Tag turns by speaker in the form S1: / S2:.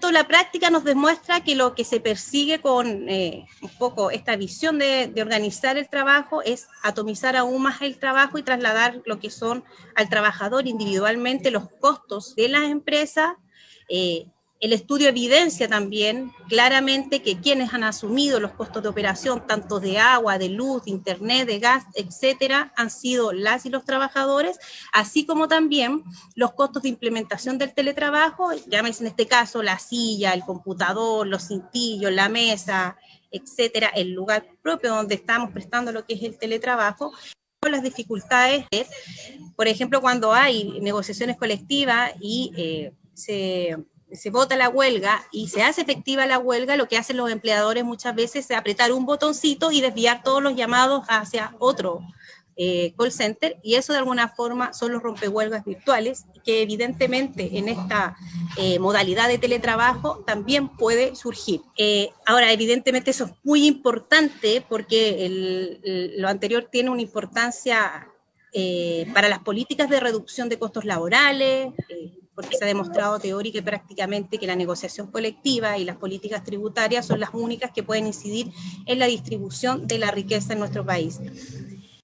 S1: eso la práctica nos demuestra que lo que se persigue con un poco esta visión de organizar el trabajo es atomizar aún más el trabajo y trasladar lo que son al trabajador individualmente los costos de las empresas. El estudio evidencia también claramente que quienes han asumido los costos de operación, tanto de agua, de luz, de internet, de gas, etcétera, han sido las y los trabajadores, así como también los costos de implementación del teletrabajo, llámese en este caso la silla, el computador, los cintillos, la mesa, etcétera, el lugar propio donde estamos prestando lo que es el teletrabajo, las dificultades, por ejemplo, cuando hay negociaciones colectivas y se vota la huelga y se hace efectiva la huelga, lo que hacen los empleadores muchas veces es apretar un botoncito y desviar todos los llamados hacia otro call center, y eso de alguna forma son los rompehuelgas virtuales, que evidentemente en esta modalidad de teletrabajo también puede surgir. Ahora, evidentemente eso es muy importante porque lo anterior tiene una importancia para las políticas de reducción de costos laborales, porque se ha demostrado teórica y prácticamente que la negociación colectiva y las políticas tributarias son las únicas que pueden incidir en la distribución de la riqueza en nuestro país.